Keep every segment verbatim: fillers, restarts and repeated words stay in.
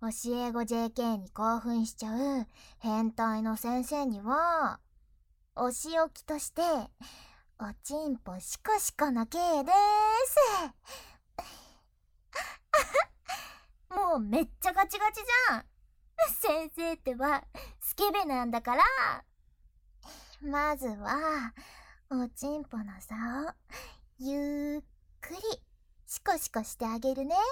教え子 ジェーケー に興奮しちゃう変態の先生には、お仕置きとして、おちんぽシコシコの刑でーす。もうめっちゃガチガチじゃん。先生ってばスケベなんだから。まずはおちんぽの差をゆっくりシコシコしてあげるね。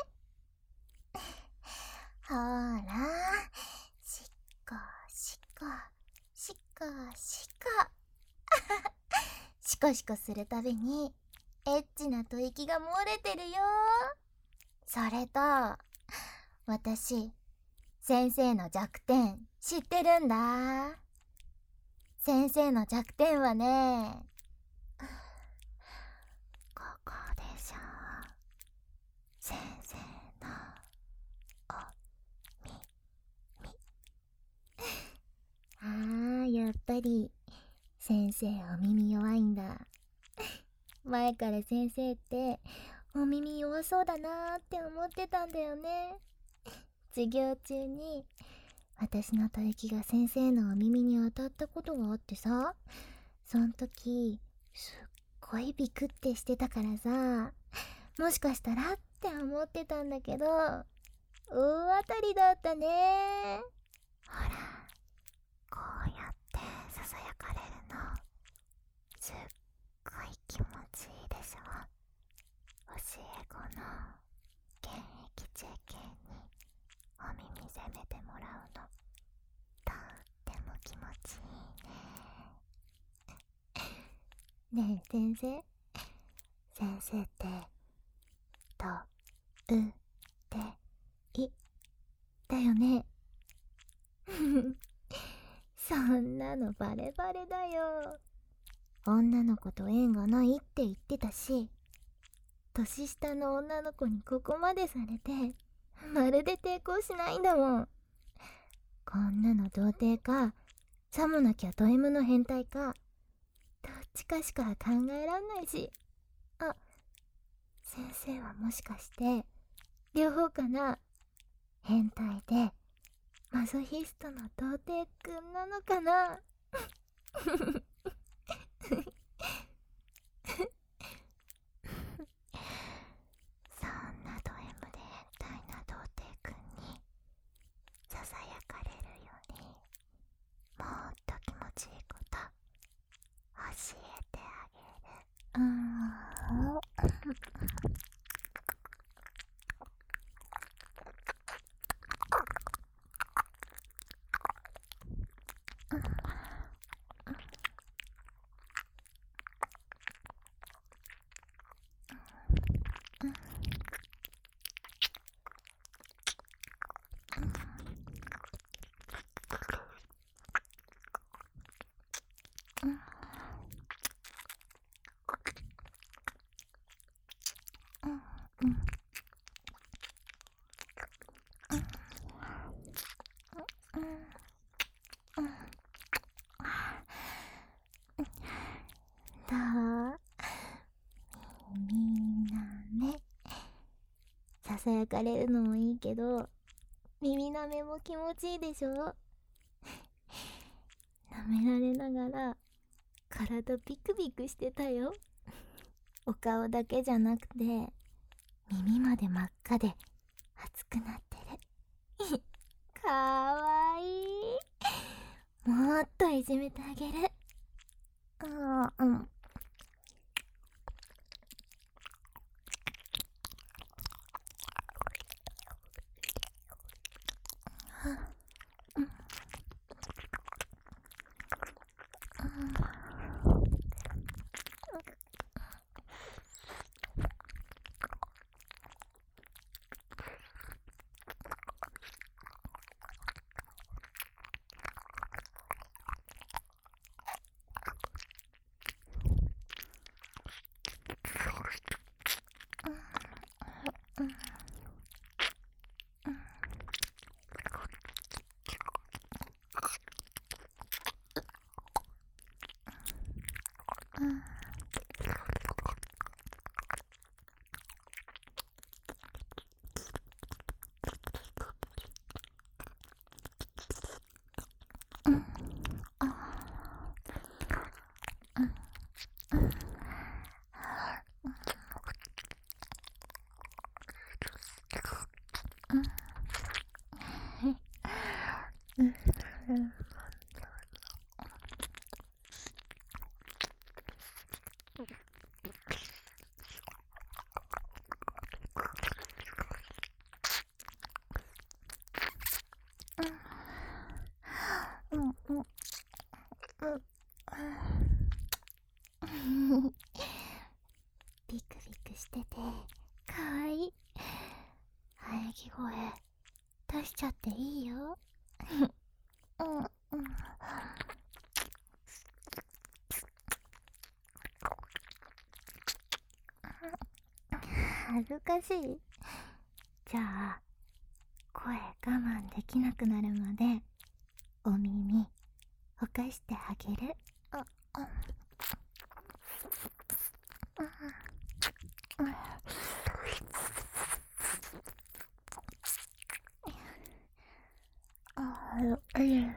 ほら、シコシコシコシコシコシコするたびにエッチな吐息が漏れてるよ。それと私、先生の弱点知ってるんだ。先生の弱点はね、ここでしょ。先生のお耳。あー、やっぱり先生お耳弱いんだ。前から先生ってお耳弱そうだなーって思ってたんだよね。授業中に私の吐息が先生のお耳に当たったことがあってさ、そん時すっごいビクってしてたからさ、もしかしたらって思ってたんだけど、大当たりだったね。ほら、こうやってささやかれるのすっごい気持ちいいでしょ。教え子の現役 ジェーケー にお耳責めてもらうのとっても気持ちいいね。ねえ先生、先生ってとうていだよね。そんなのバレバレだよ。女の子と縁がないって言ってたし、年下の女の子にここまでされてまるで抵抗しないんだもん。こんなの童貞か、さもなきゃド M の変態か、どっちかしか考えらんないし。あ、先生はもしかして両方かな。変態でマゾヒストの童貞くんなのかな。そんなド M で変態な童貞くんにささやかれるよりもっと気持ちいいこと教えてあげる。うーんどう？耳なめ。ささやかれるのもいいけど、耳なめも気持ちいいでしょ。舐められながら体ビクビクしてたよ。お顔だけじゃなくて耳まで真っ赤で熱くなってる。かわいい。もっといじめてあげる。あー、うん。 ビクビクしててかわいい。喘ぎ声出しちゃっていいよ。うんうん。恥ずかしい。じゃあ声我慢できなくなるまでお耳ほかしてあげる。ああああい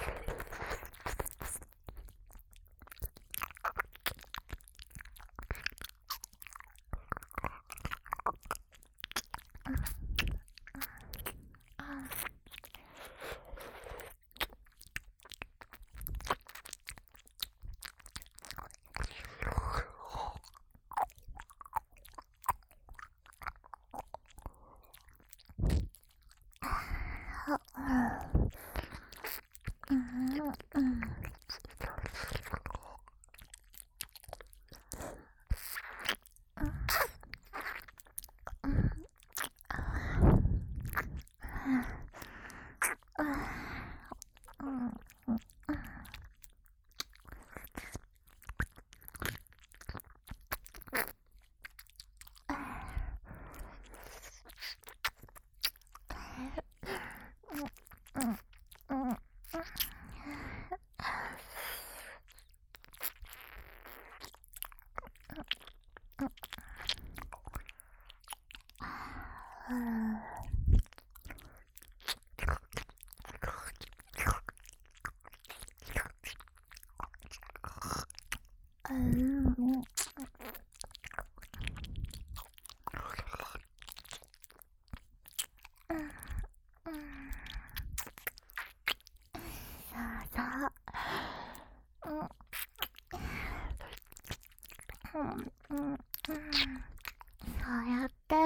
そうやって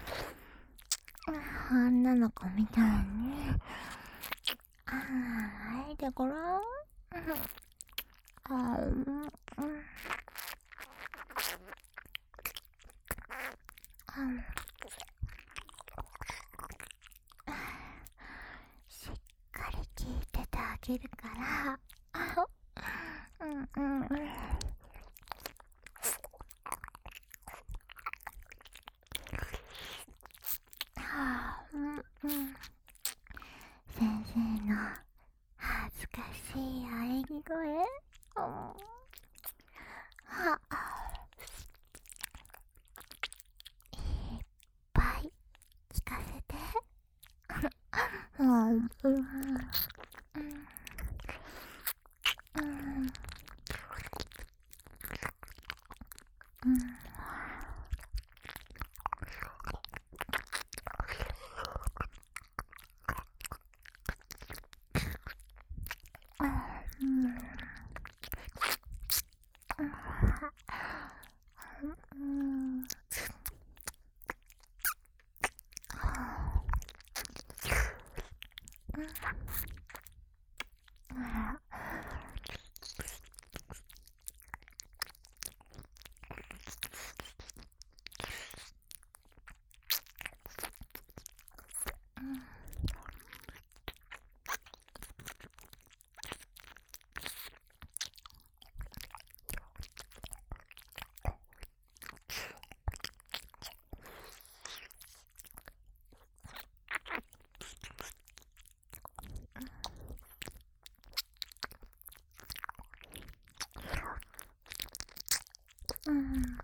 女の子みたいにあいてごらん。あうんしっかり聞いててあげるからうんうんうんうん先生の恥ずかしい喘ぎ声、うん、はっいっぱい聞かせて。うんうんうんうんうん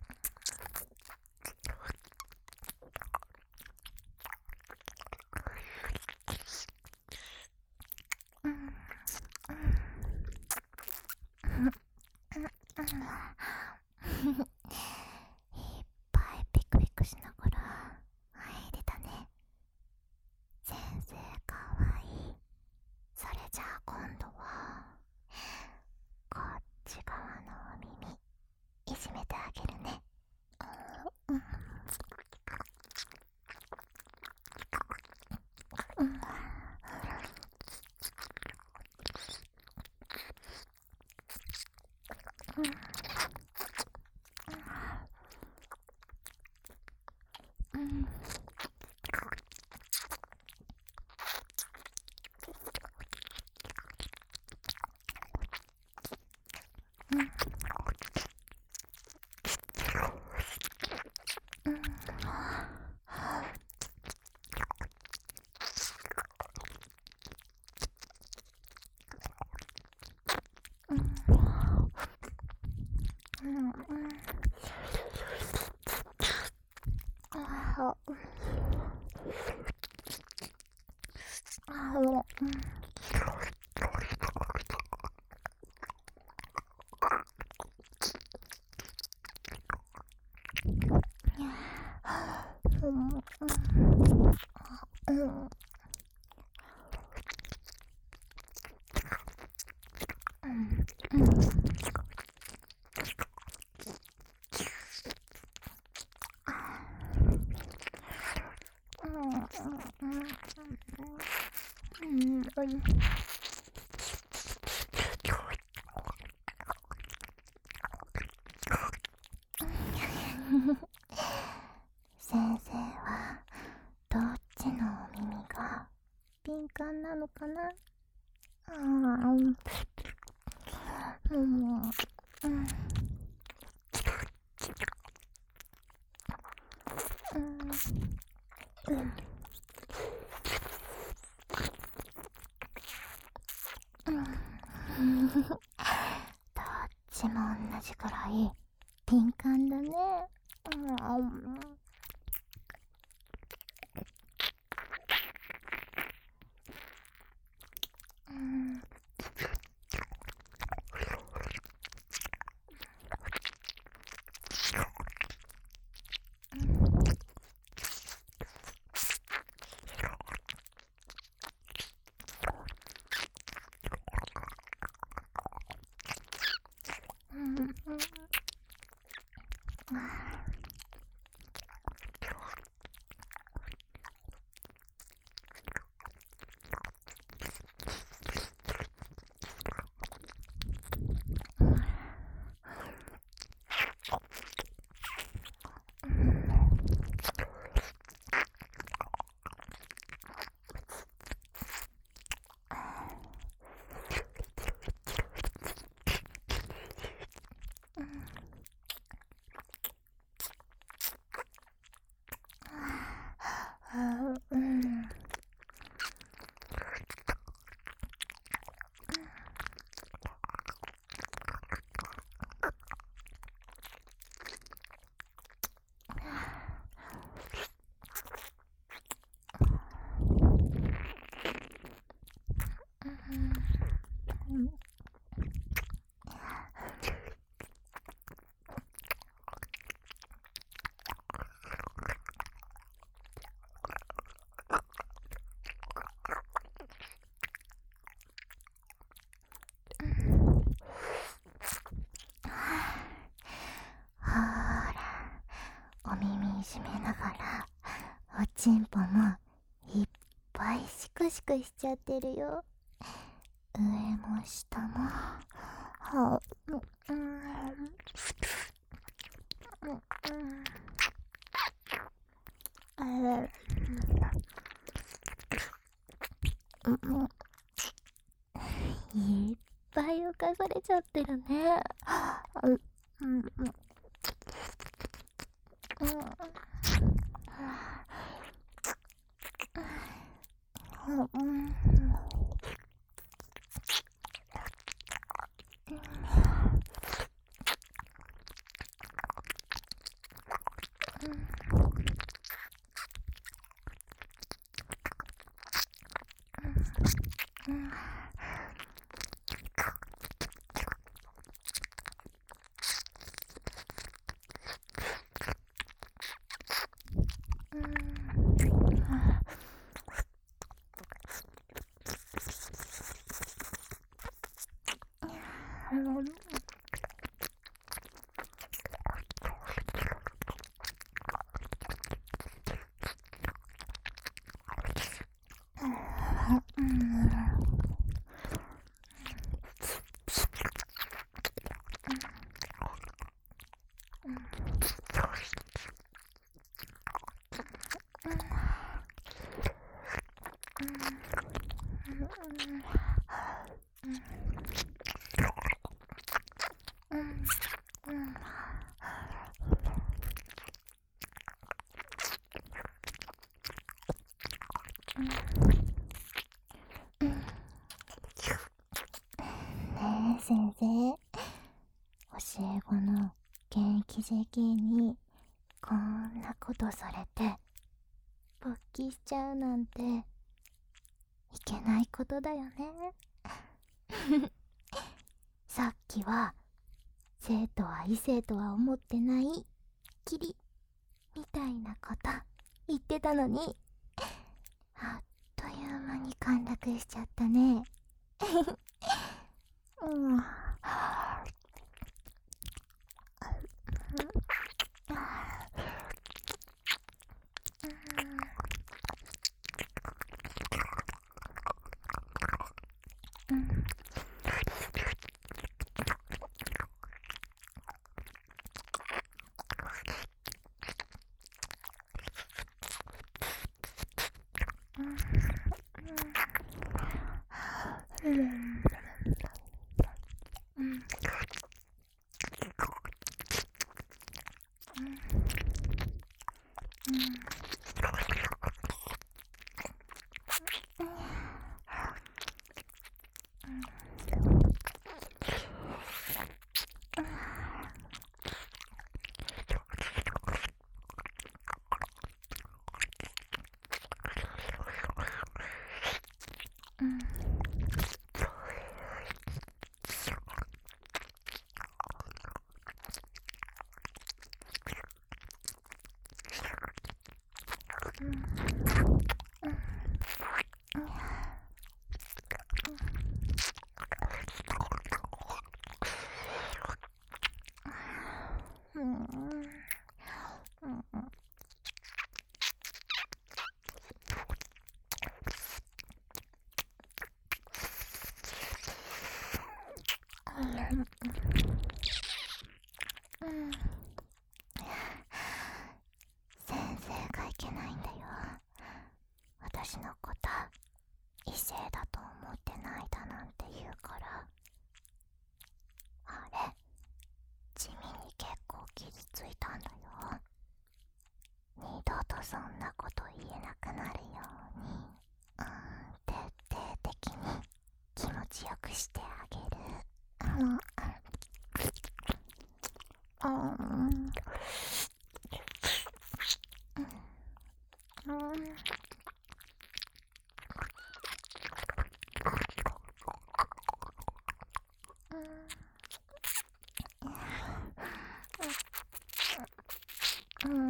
いっぱいピクピクしながら入れたね。先生かわいい。それじゃあ今度はこっち側のお耳いじめてあげるね。うんうん先生はどっちのお耳が敏感なのかな。あーうんうんうんどっちも同じくらい敏感だね。うんうんほーら、お耳いじめながらおちんぽもいっぱいシクシクしちゃってるよ。上も下もはうんうんうんいっぱい浮かされちゃってるね。うんうんうんうんねえ先生、教え子の現役 ジェーケー にこんなことされて勃起しちゃうなんていけないことだよね。さっきは生徒は異性とは思ってないきりみたいなこと言ってたのに、あっという間に陥落しちゃったね。うん。先生がいけないんだよ。私のこと異性だと思ってないだなんて言うから。あれ、地味に結構傷ついたんだよ。二度とそんなこと言えなくなるように、うん、徹底的に気持ちよくしてあげる。うん、うん、うん、うん。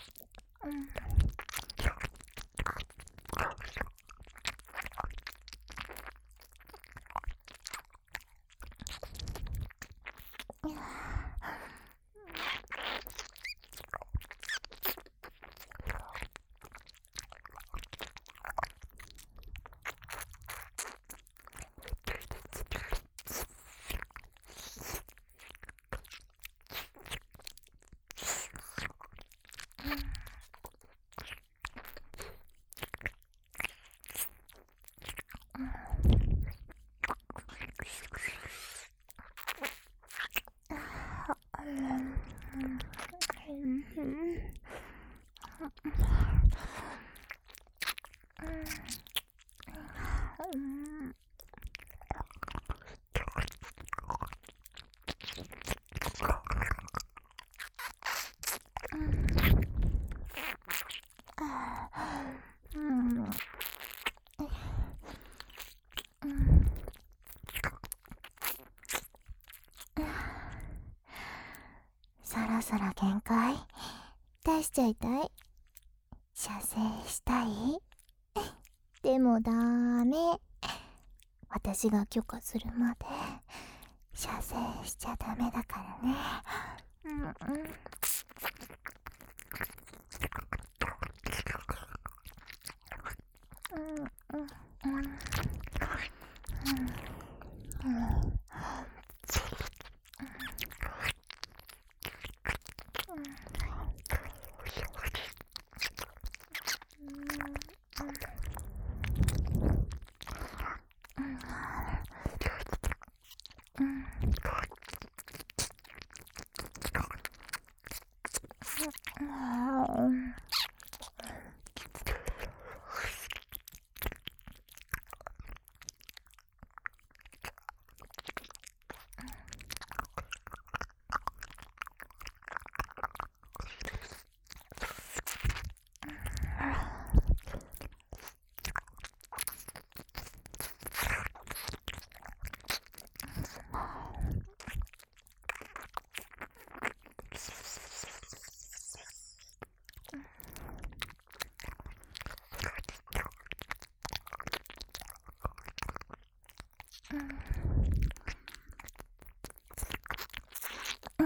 そろそろ限界出しちゃいたい。射精したい？でもダメ。私が許可するまで射精しちゃダメだからね。うんうん。うんうんうん。 うん、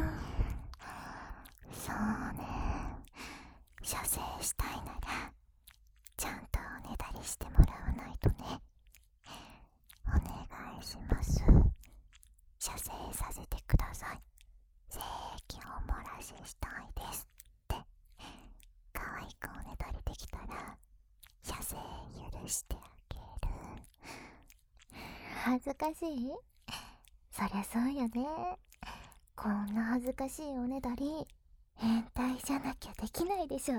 そうね。射精したいならちゃんとおねだりしてもらわないとね。お願いします。射精させてください。精液を漏らししたいですって可愛くおねだりできたら射精許してあげる。恥ずかしい？そりゃそうよね。こんな恥ずかしいおねだり変態じゃなきゃできないでしょ。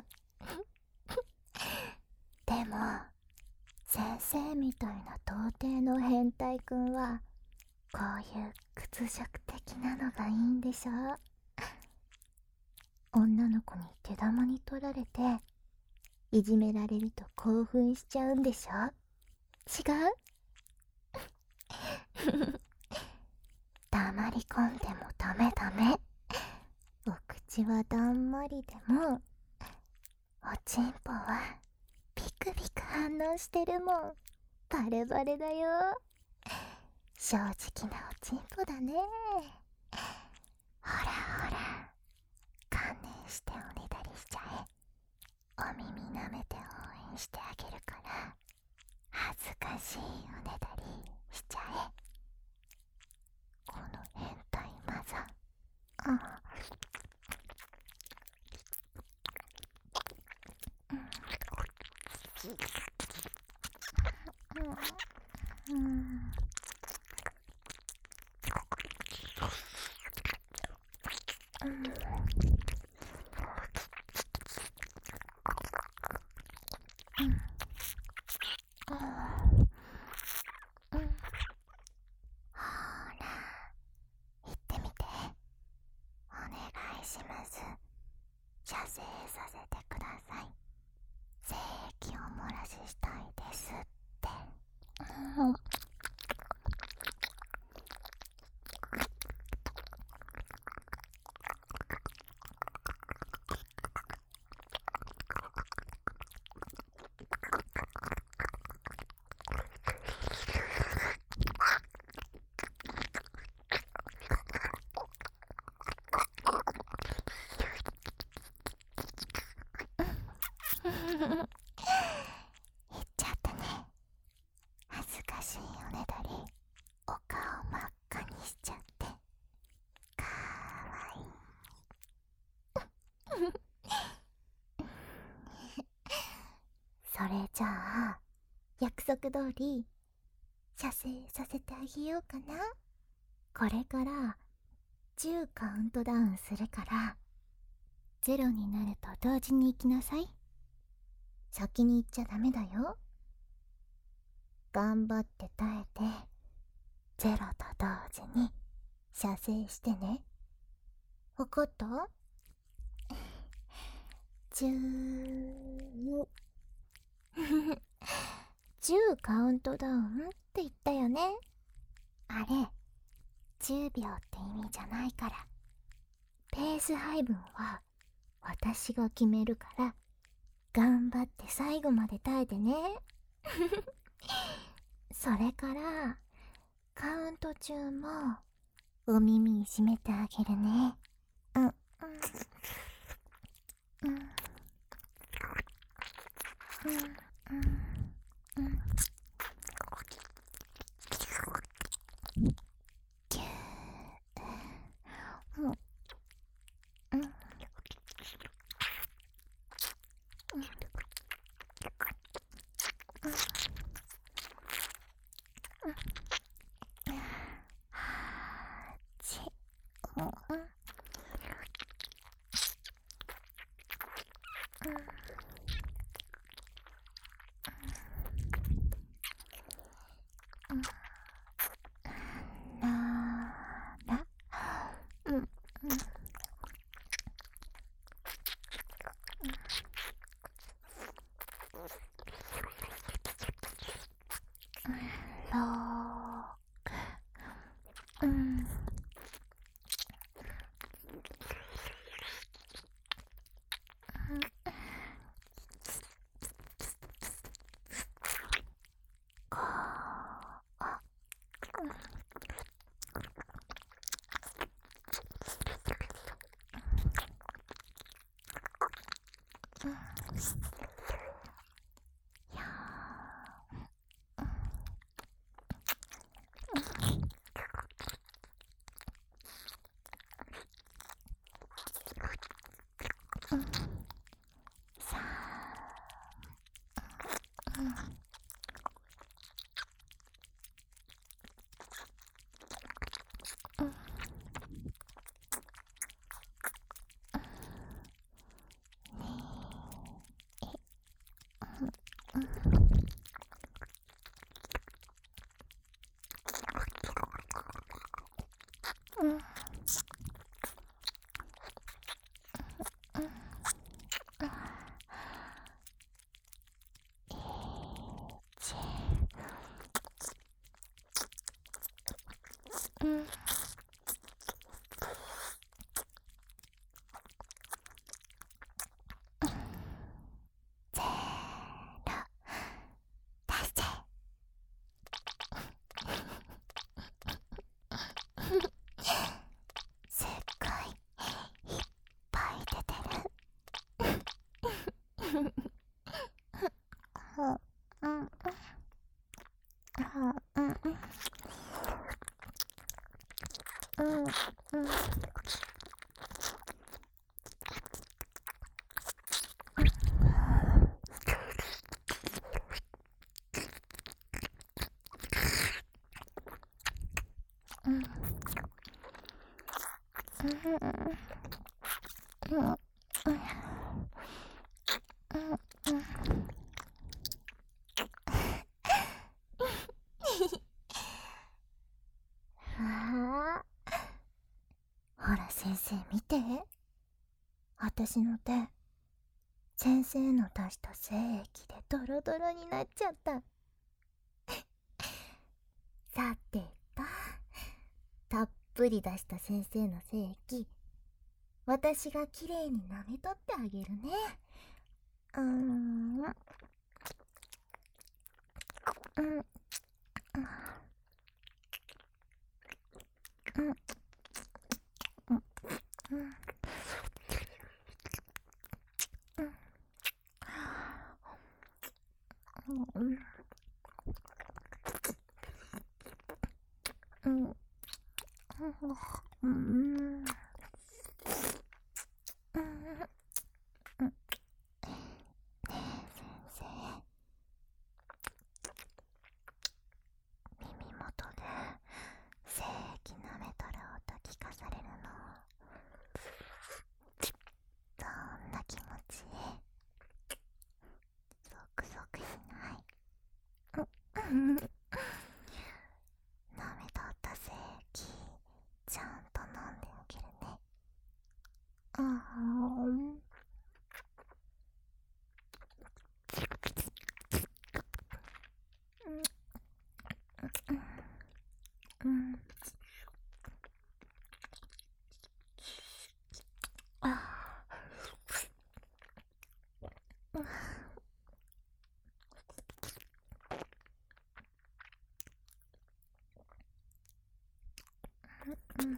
でも先生みたいな童貞の変態くんはこういう屈辱的なのがいいんでしょ。女の子に手玉に取られていじめられると興奮しちゃうんでしょ。違う？黙り込んでもダメダメ。お口はだんまりでもおちんぽはピクピク反応してるもん。バレバレだよ。正直なおちんぽだね。ほらほら、観念しておねだりしちゃえ。お耳舐めて応援してあげるから恥ずかしいおねだりしちゃえ。この変態マザ。あうん、うん、言ってみて。お願いします。射精させてください。精液を漏らししたいですって。うん、言っちゃったね。恥ずかしいおねだりお顔真っ赤にしちゃってかわいい。それじゃあ約束通り射精させてあげようかな。これからじゅうカウントダウンするからゼロになると同時に行きなさい。先に行っちゃダメだよ。頑張って耐えてゼロと同時に射精してね。わかった？じゅうじゅうカウントダウンって言ったよね。あれじゅうびょうって意味じゃないから。ペース配分は私が決めるから頑張って最後まで耐えてね。それからカウント中もお耳いじめてあげるね。うんうんうんうんうんうん。ぎゅー。うんうんうんはち。うんうんなら。うんうんろく。うんご。 うんゼロ出してすっごいいっぱい出てる。はうんうんはうんうんうんうんうんうんうんああ、ほら先生見て、私の手先生の出した精液でドロドロになっちゃった。さてと、たっぷり出した先生の精液、私がきれいに舐めとってあげるね。うーんうんうんうんうんうんうんうん先生、耳元で精液舐めとる音聞かされるの、どんな気持ちいい？ゾクゾクしない？うん舐めとった精液ちゃんと飲んであげるね。あーうんあうん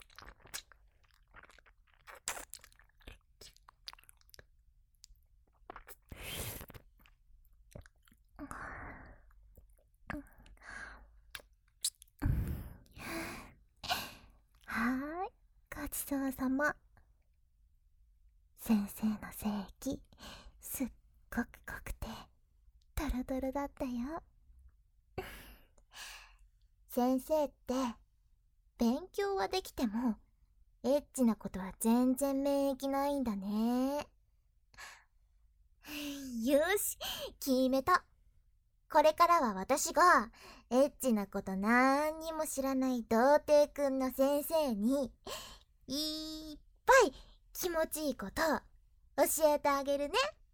はーい、ごちそうさま。先生の精液すっごく濃くてドロドロだったよ。先生って勉強はできてもエッチなことは全然免疫ないんだね。よし、決めた。これからは私がエッチなことなんにも知らない童貞くんの先生にいっぱい気持ちいいこと教えてあげるね。